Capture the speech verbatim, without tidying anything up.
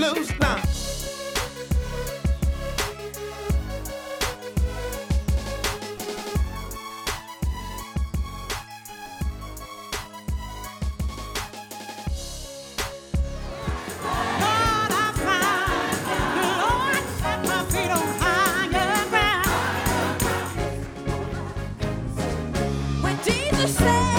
blues now. Lord, I found, Lord, set my feet on higher ground. When Jesus said